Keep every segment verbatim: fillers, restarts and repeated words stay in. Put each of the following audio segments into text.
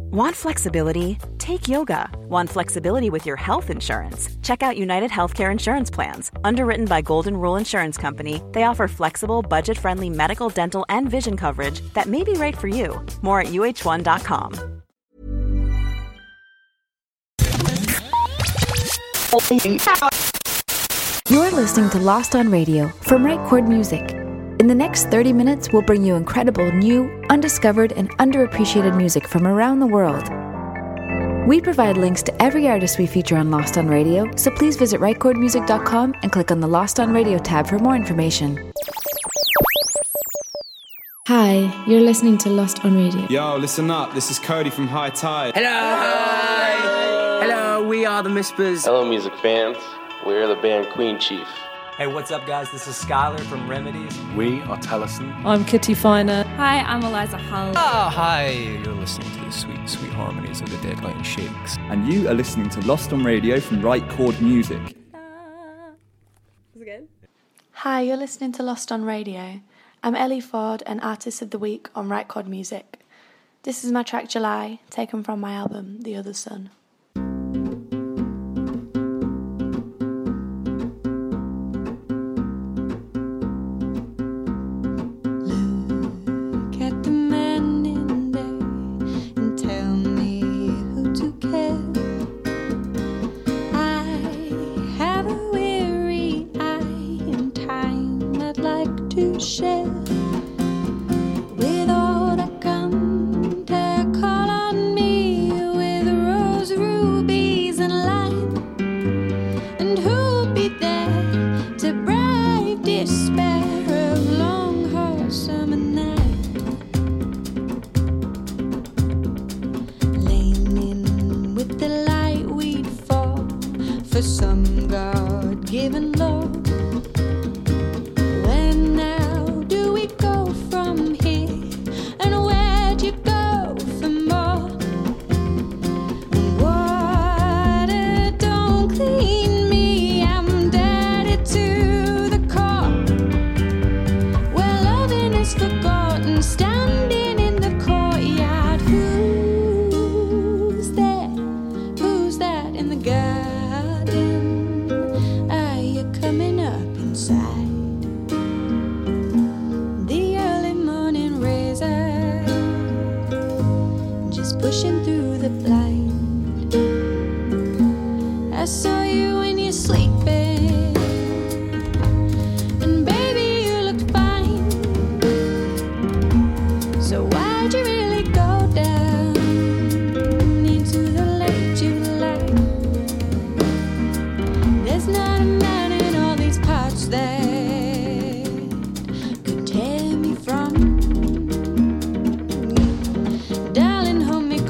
Want flexibility? Take yoga. Want flexibility with your health insurance? Check out United Healthcare Insurance Plans. Underwritten by Golden Rule Insurance Company, they offer flexible, budget-friendly medical, dental, and vision coverage that may be right for you. More at U H one dot com. You're listening to Lost on Radio from Right Chord Music. In the next thirty minutes, we'll bring you incredible, new, undiscovered, and underappreciated music from around the world. We provide links to every artist we feature on Lost on Radio, so please visit right chord music dot com and click on the Lost on Radio tab for more information. Hi, you're listening to Lost on Radio. Yo, listen up. This is Cody from High Tide. Hello! Hi! Hello, we are the Mispers. Hello, music fans. We're the band Queen Chief. Hey, what's up, guys? This is Skylar from Remedies. We are Taliesin. I'm Kitty Finer. Hi, I'm Eliza Hull. Oh, hi. You're listening to the sweet, sweet harmonies of the Deadline Shakes. And you are listening to Lost on Radio from Right Chord Music. Is it good? Hi, you're listening to Lost on Radio. I'm Ellie Ford, an Artist of the Week on Right Chord Music. This is my track July, taken from my album The Other Sun.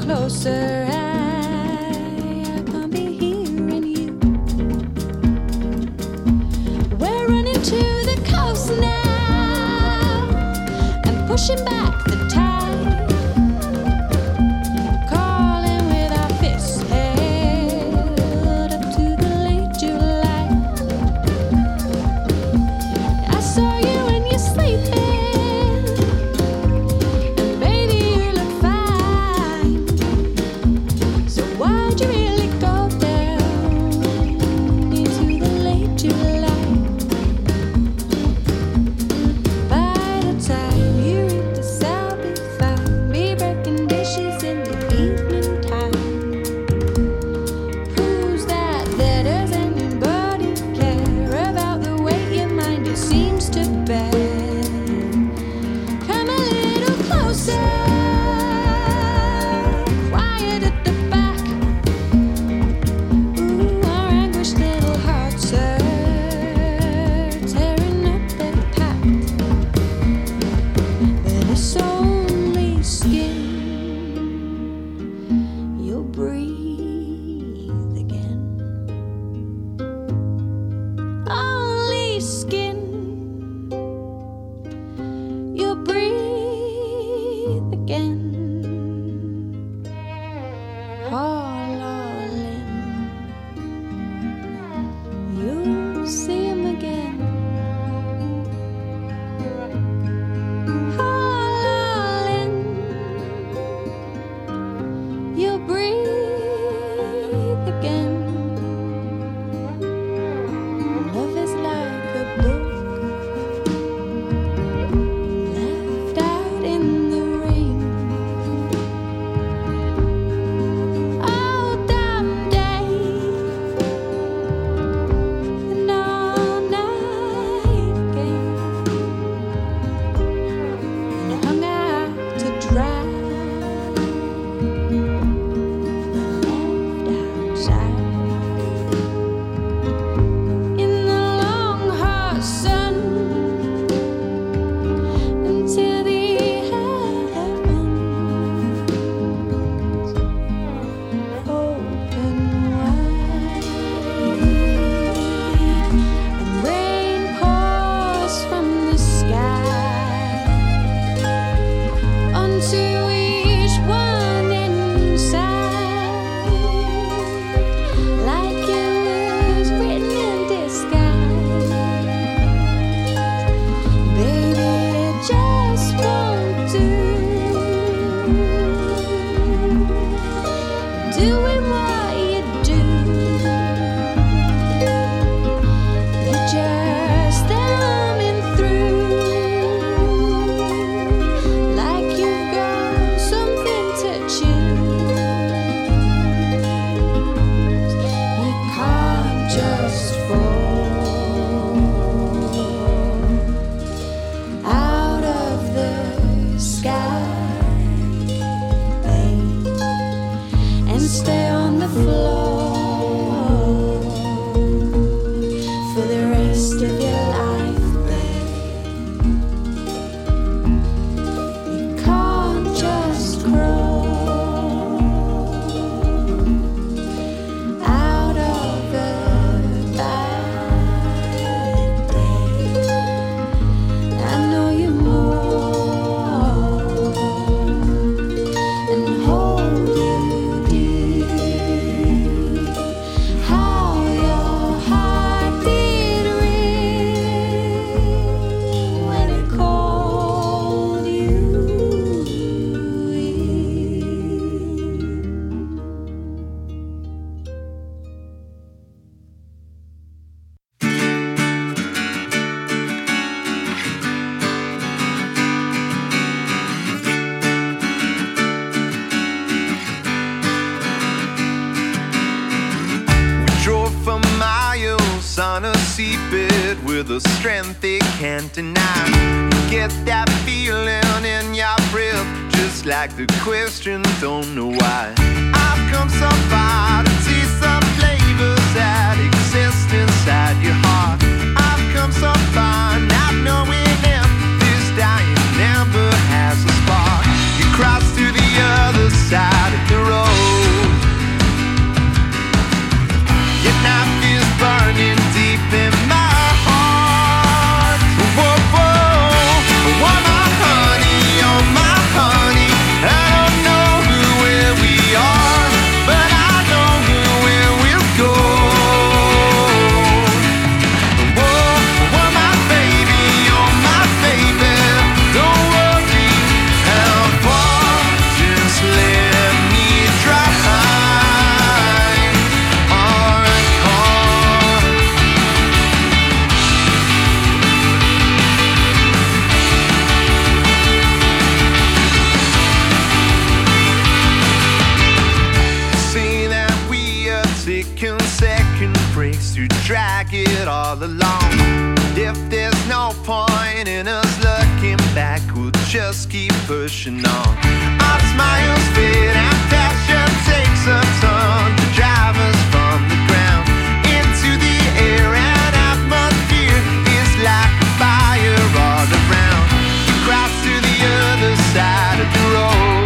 Closer, I, I can't be hearing you. doing what you do. You're just thumbing through like you've got something to choose. You can't just fall out of the sky and stay on the floor for the rest of your life, babe. You can't just crawl out of a bad day. I know you more and hold you dear. How your heart did ring when it called you in. Drove for miles on a seabed with a strength they can't deny. You get that feeling in your breath, just like the question, don't know why. I've come so far to taste some flavors that exist inside your heart. I've come so far not knowing if this dying ember has a spark. You cross to the other side of the road. Your knife is burning deep in my heart. Whoa, whoa, oh my honey, oh my honey. I don't know where we are, but I know where we'll go. Whoa, oh my baby, oh my baby. Don't worry how far, just let me try. Say that we are taking second breaks to drag it all along. If there's no point in us looking back, we'll just keep pushing on. Our smiles fade and passion takes a turn to drive us from the ground into the air, and atmosphere is like a fire all around. You cross to the other side of the road.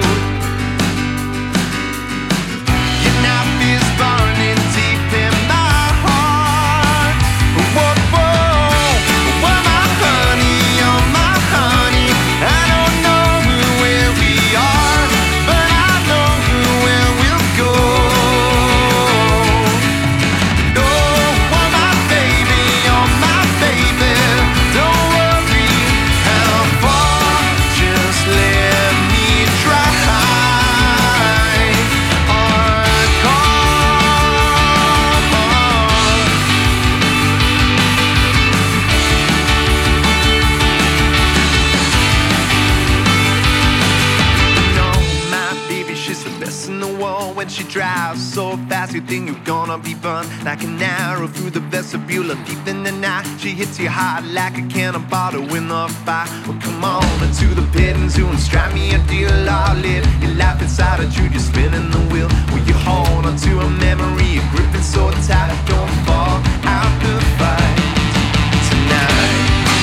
Your knife is burning deep in my heart. Whoa, whoa, oh my honey, oh my honey. I don't know where we are, but I know where we'll go. Oh, oh my baby, oh my baby. Don't worry how far, just let me try. Or come on. No, my baby, she's the best in the world. When she drives so fast, you think you're gonna be burned like an arrow through the vestibule of deep in the night. She hits you hard like a cannonball in the fire. Well, come on into the pit and soon strike me a deal. I'll live your life inside a truth, you're spinning the wheel. Will you hold on to a memory, you're gripping so tight, don't fall out the fight tonight.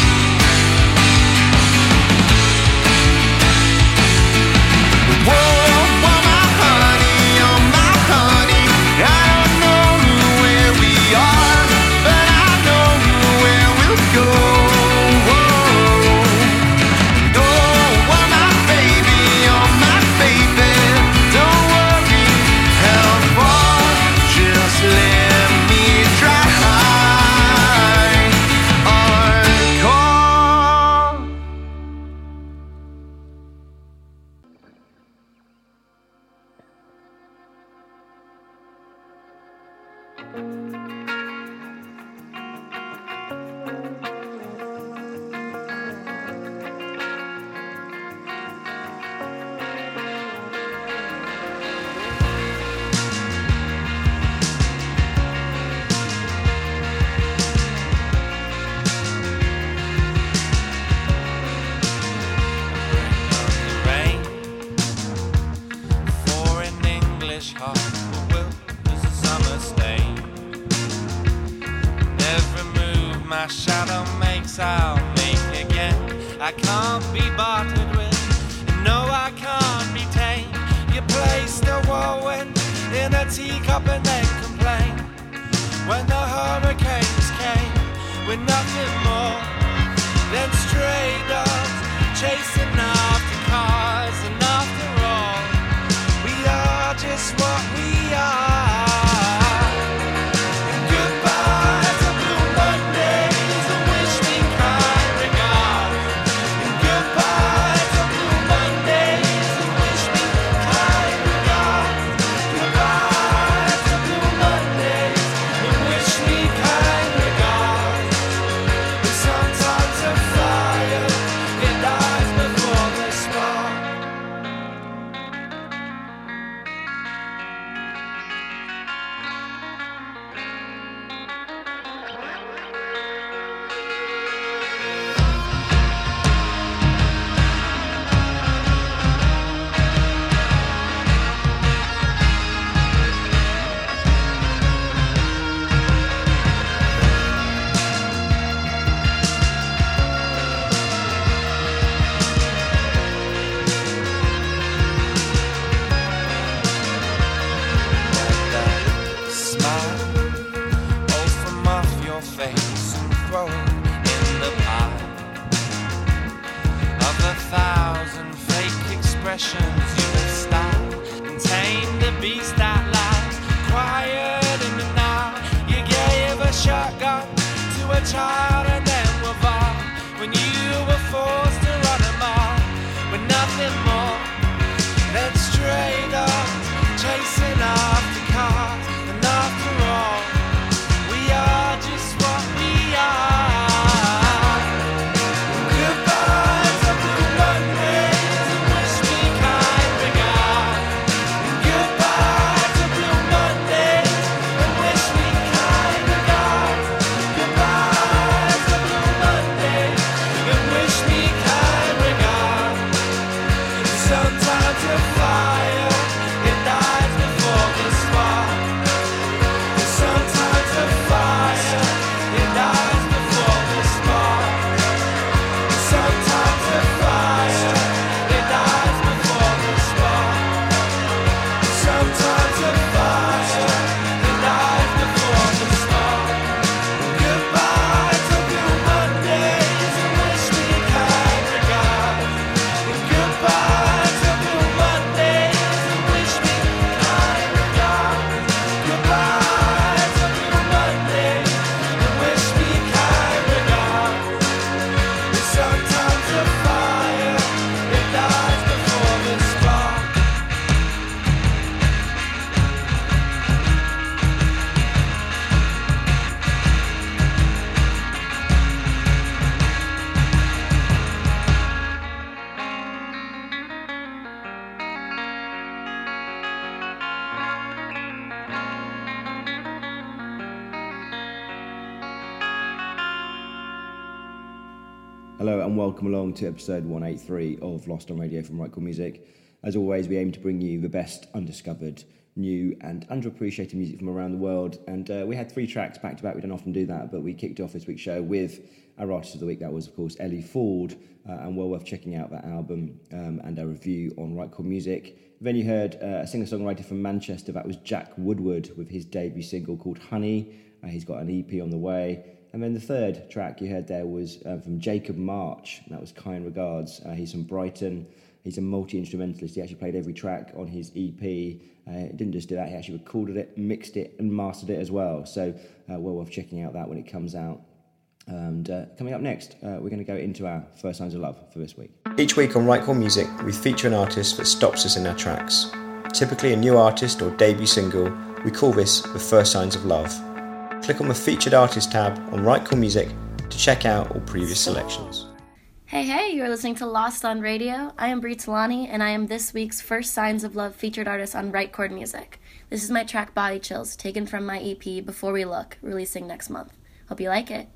Whoa, oh my honey, oh my honey. I don't know where we are, but I know where we'll go. Oh, oh my baby, oh my baby. Don't worry Hello and welcome along to episode one eighty-three of Lost on Radio from Right Chord Music. As always, we aim to bring you the best undiscovered, new and underappreciated music from around the world. And uh, we had three tracks back to back. We don't often do that, but we kicked off this week's show with our artist of the week. That was, of course, Ellie Ford, uh, and well worth checking out that album um, and our review on Right Chord Music. Then you heard uh, a singer-songwriter from Manchester. That was Jack Woodward with his debut single called Honey. Uh, he's got an E P on the way. And then the third track you heard there was uh, from Jacob March, and that was Kind Regards. Uh, he's from Brighton. He's a multi-instrumentalist. He actually played every track on his E P. Uh, he didn't just do that, he actually recorded it, mixed it, and mastered it as well. So uh, well worth checking out that when it comes out. And uh, coming up next, uh, we're going to go into our First Signs of Love for this week. Each week on Right Chord Music, we feature an artist that stops us in our tracks. Typically a new artist or debut single We call this the First Signs of Love. Click on the Featured Artist tab on Right Chord Music to check out all previous selections. Hey, hey, you're listening to Lost on Radio. I am Brie Talani, and I am this week's First Signs of Love featured artist on Right Chord Music. This is my track Body Chills, taken from my E P Before We Look, releasing next month. Hope you like it.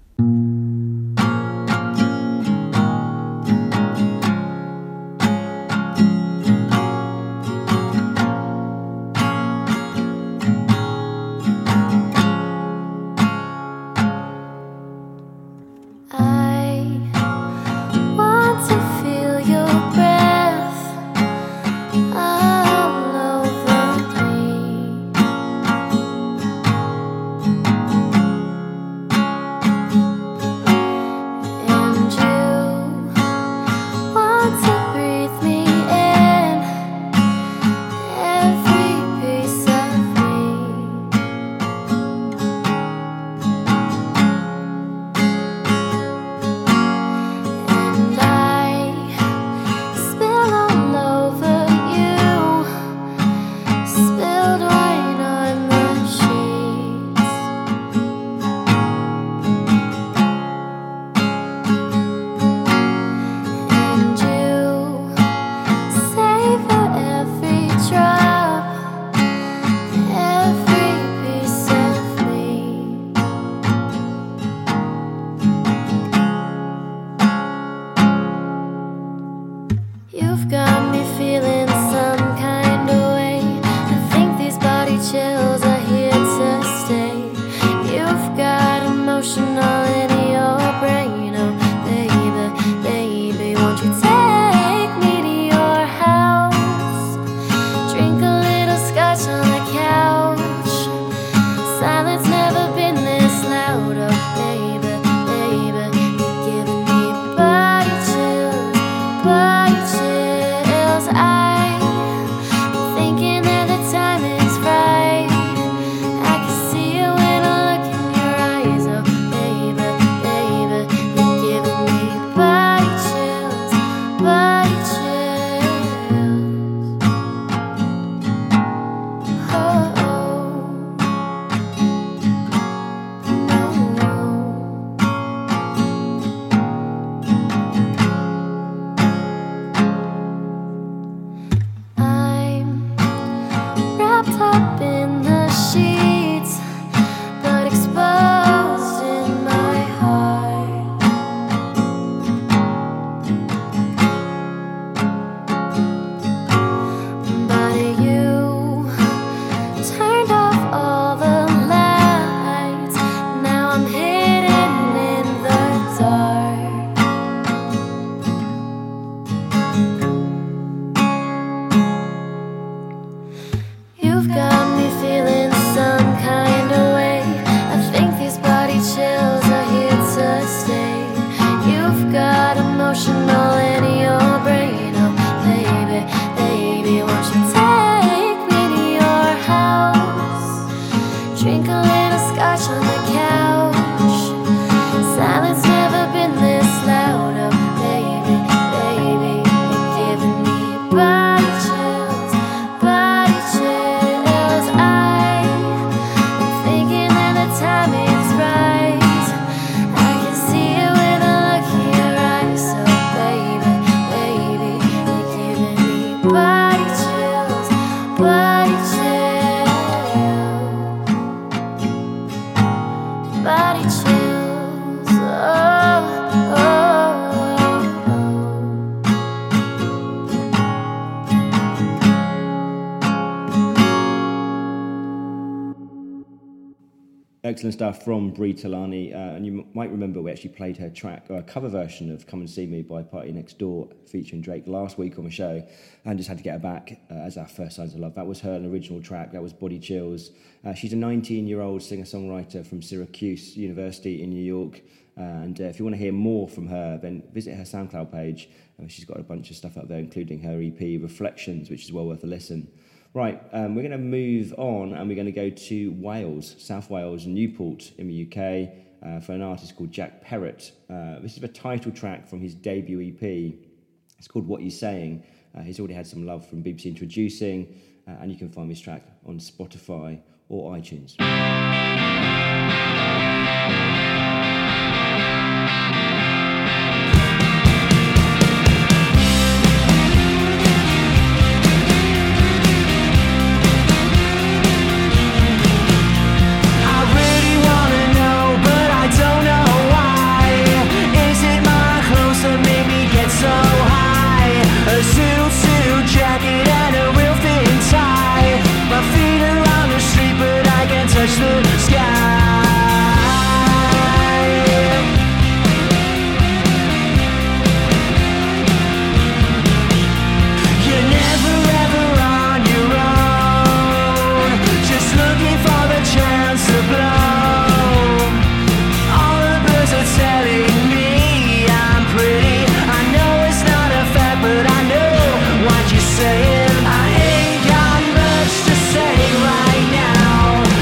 Excellent stuff from Brie Talani, uh, and you m- might remember we actually played her track, or a cover version of Come and See Me by Party Next Door featuring Drake last week on the show, and just had to get her back uh, as our First Signs of Love. That was her original track, that was Body Chills. Uh, she's a nineteen-year-old singer-songwriter from Syracuse University in New York, uh, and uh, if you want to hear more from her, then visit her SoundCloud page. Uh, she's got a bunch of stuff up there, including her E P Reflections, which is well worth a listen. Right, um, we're going to move on and we're going to go to Wales, South Wales, Newport in the U K uh, for an artist called Jack Perrott. Uh, this is the title track from his debut E P. It's called What You Saying. Uh, he's already had some love from B B C Introducing uh, and you can find this track on Spotify or iTunes. Touch the sky. You're never ever on your own, just looking for the chance to blow. All the birds are telling me I'm pretty. I know it's not a fact, but I know what you're saying. I ain't got much to say right now.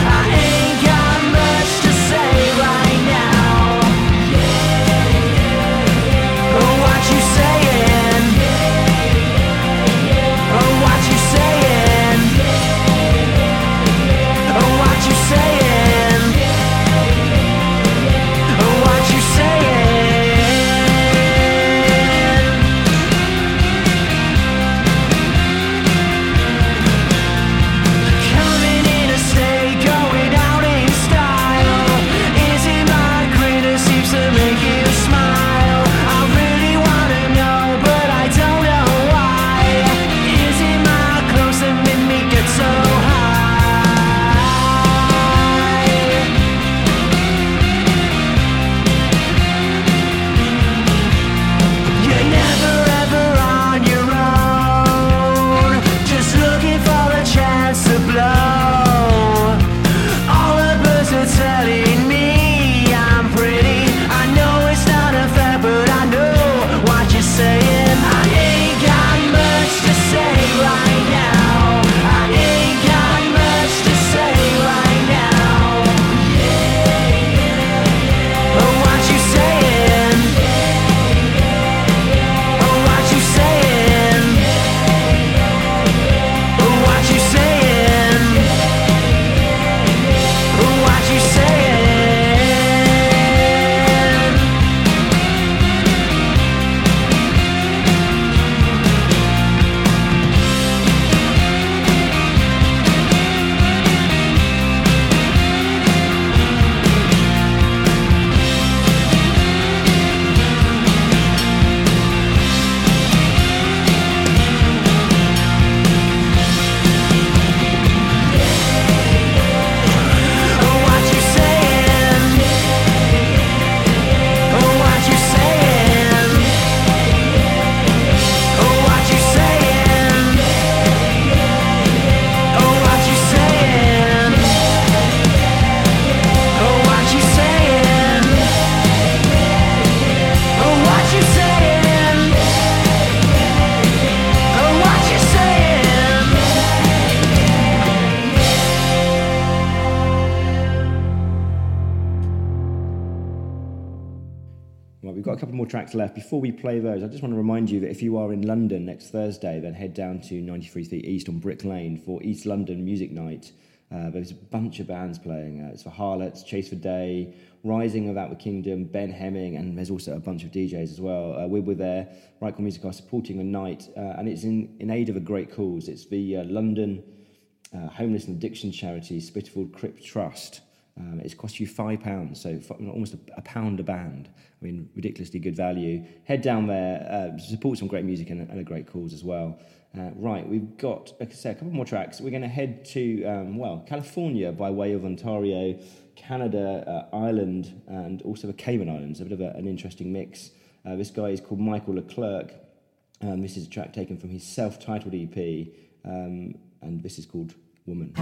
Got a couple more tracks left. Before we play those, I just want to remind you that if you are in London next Thursday, then head down to ninety-three Street East on Brick Lane for East London Music Night. Uh, there's a bunch of bands playing. Uh, it's for Harlots, Chase for Day, Rising Without the Kingdom, Ben Hemming, and there's also a bunch of D Js as well. Uh, we were there. Right Chord Music are supporting the night, uh, and it's in, in aid of a great cause. It's the uh, London uh, Homeless and Addiction charity, Spitalfield Crypt Trust. Um, it's cost you five pounds, so almost a, a pound a band. I mean, ridiculously good value. Head down there, uh, support some great music and, and a great cause as well. Uh, right, we've got, like I say, a couple more tracks. We're going to head to, um, well, California by way of Ontario, Canada, uh, Ireland, and also the Cayman Islands. A bit of a, an interesting mix. Uh, this guy is called Michael Leclerc. Um, this is a track taken from his self-titled E P, um, and this is called Woman.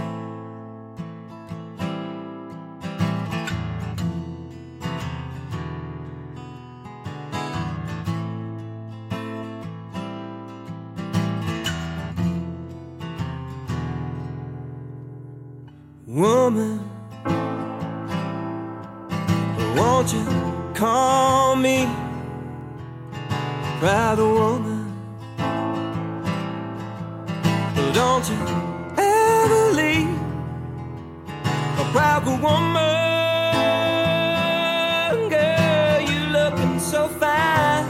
Woman, won't you call me proud woman? Don't you good woman, girl, you looking so fine.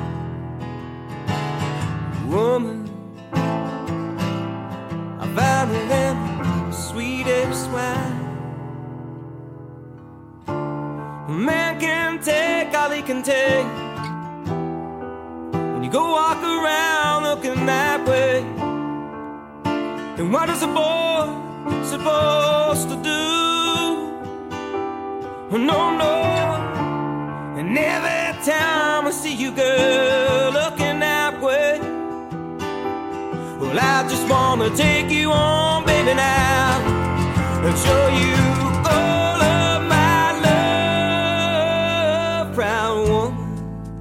Woman, I found it in sweetest wine. A man can take all he can take. When you go walk around looking that way, and what is a boy supposed to do? Oh, no, no. And every time I see you, girl, looking that way, well, I just wanna take you on, baby, now, and show you all of my love, proud woman.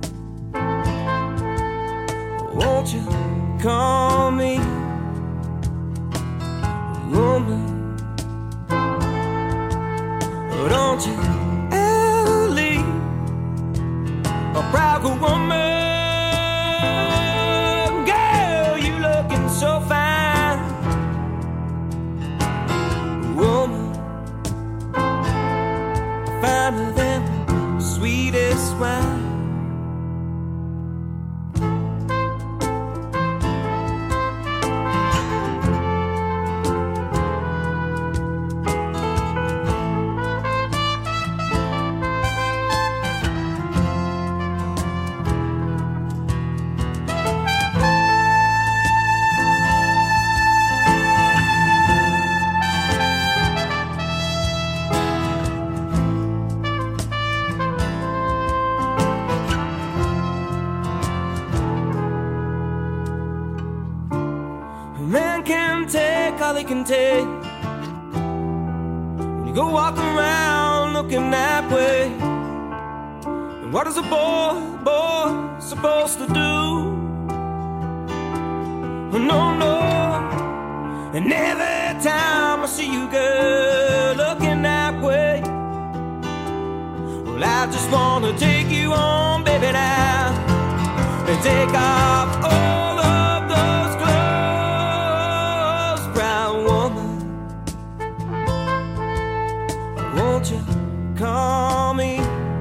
Won't you call me woman? Don't you ever leave a proud good woman. Girl, you looking so fine. Woman, finer than sweetest wine. They can take when you go walk around looking that way. And what is a boy, boy supposed to do? No, no. And every time I see you, girl, looking that way, well, I just wanna take you on, baby, now, and take off all of those clothes. Won't you call me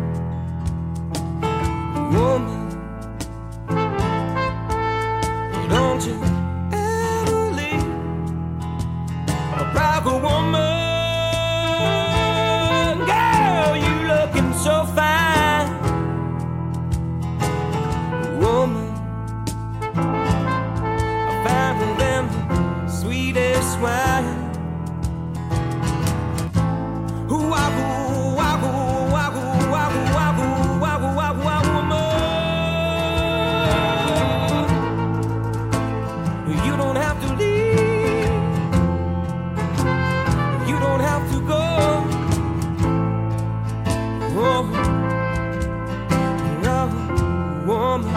woman? Don't you ever leave a proud good woman. Girl, you looking so fine. Woman, I found them sweetest wine. You don't have to leave. You don't have to go. Oh, no, woman.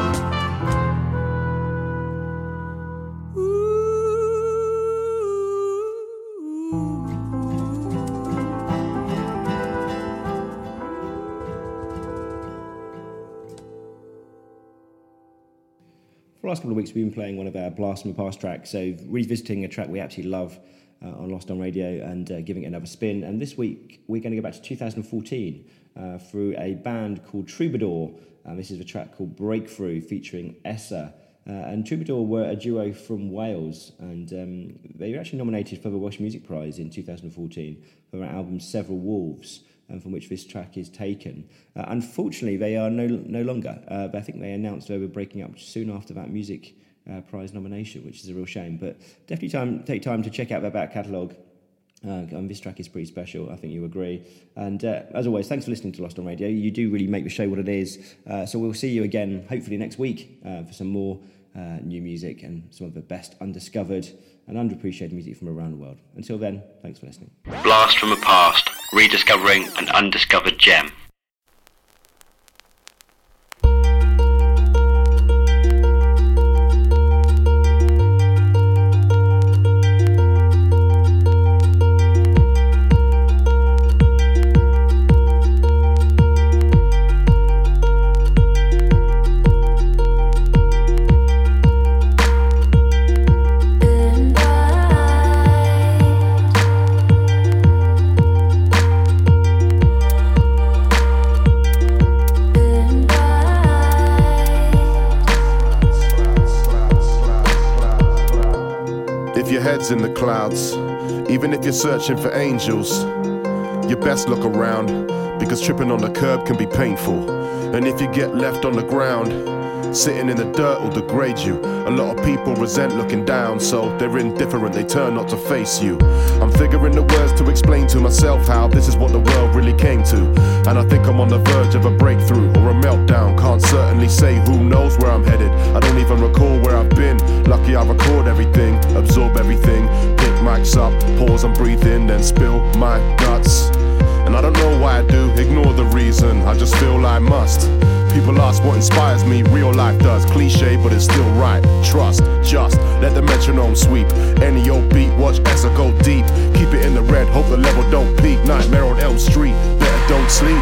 For the last couple of weeks, we've been playing one of our Blast from the Past tracks, so revisiting a track we absolutely love uh, on Lost on Radio and uh, giving it another spin. And this week, we're going to go back to two thousand fourteen uh, through a band called Troubadour. Uh, this is a track called Breakthrough featuring Essa. Uh, and Troubadour were a duo from Wales, and um, they were actually nominated for the Welsh Music Prize in two thousand fourteen for their album Several Wolves, and from which this track is taken. Uh, unfortunately, they are no no longer. Uh, but I think they announced they were breaking up soon after that music uh, prize nomination, which is a real shame. But definitely time take time to check out their back catalogue. Uh, and this track is pretty special, I think you agree. And uh, as always, thanks for listening to Lost on Radio. You do really make the show what it is. Uh, so we'll see you again, hopefully next week, uh, for some more uh, new music and some of the best undiscovered and underappreciated music from around the world. Until then, thanks for listening. Blast from the past, rediscovering an undiscovered gem. birds in the clouds. Even if you're searching for angels, you best look around, because tripping on the curb can be painful. And if you get left on the ground, sitting in the dirt will degrade you. A lot of people resent looking down, so they're indifferent, they turn not to face you. I'm figuring the words to explain to myself how this is what the world really came to. And I think I'm on the verge of a breakthrough or a meltdown. Can't certainly say, who knows where I'm headed. I don't even recall where I've been. Lucky I record everything, absorb everything, pick mics up, pause and breathe in, then spill my guts. And I don't know why I do, ignore the reason, I just feel I must. People ask what inspires me, real life does. Cliche, but it's still right. Trust, just, let the metronome sweep. Any old beat, watch Essa go deep. Keep it in the red, hope the level don't peak. Nightmare on Elm Street, better don't sleep.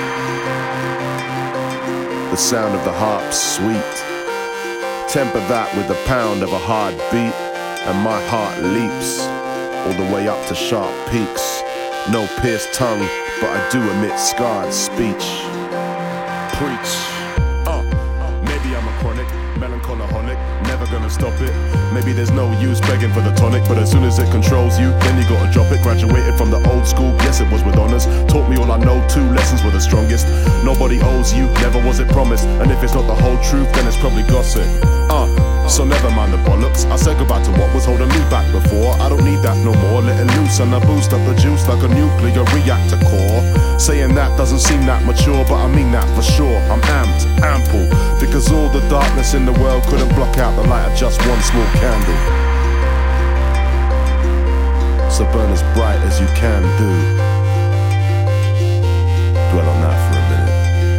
The sound of the harp's sweet. Temper that with the pound of a hard beat, and my heart leaps all the way up to sharp peaks. No pierced tongue, but I do emit scarred speech. Preach. Uh, maybe I'm a chronic, melancholoholic, never gonna stop it. Maybe there's no use begging for the tonic, but as soon as it controls you, then you gotta drop it. Graduated from the old school, yes it was with honors. Taught me all I know, two lessons were the strongest. Nobody owes you, never was it promised. And if it's not the whole truth, then it's probably gossip. Uh, so never mind the bollocks. I said goodbye to what was holding me back before. I don't need that no more, letting loose and I boost up the juice like a nuclear reactor core. Saying that doesn't seem that mature, but I mean that for sure. I'm amped, ample, because all the darkness in the world couldn't block out the light of just one small candle. So burn as bright as you can do. Dwell on that for a minute.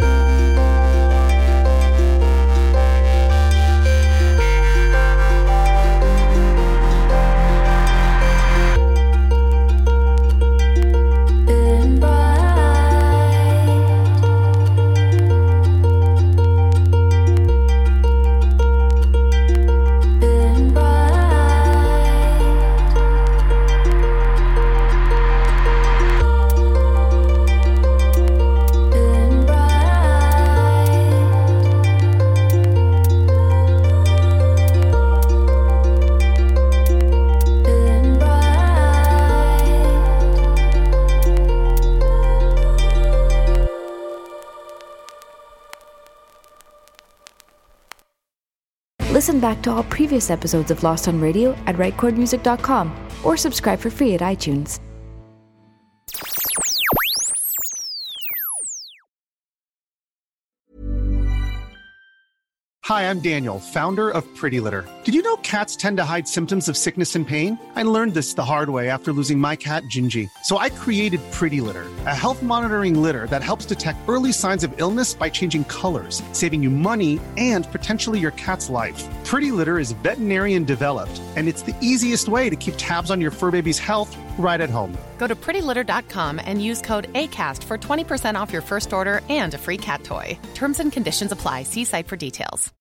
Listen back to all previous episodes of Lost on Radio at right chord music dot com or subscribe for free at iTunes. Hi, I'm Daniel, founder of Pretty Litter. Did you know cats tend to hide symptoms of sickness and pain? I learned this the hard way after losing my cat, Gingy. So I created Pretty Litter, a health monitoring litter that helps detect early signs of illness by changing colors, saving you money and potentially your cat's life. Pretty Litter is veterinarian developed, and it's the easiest way to keep tabs on your fur baby's health right at home. Go to pretty litter dot com and use code ACAST for twenty percent off your first order and a free cat toy. Terms and conditions apply. See site for details.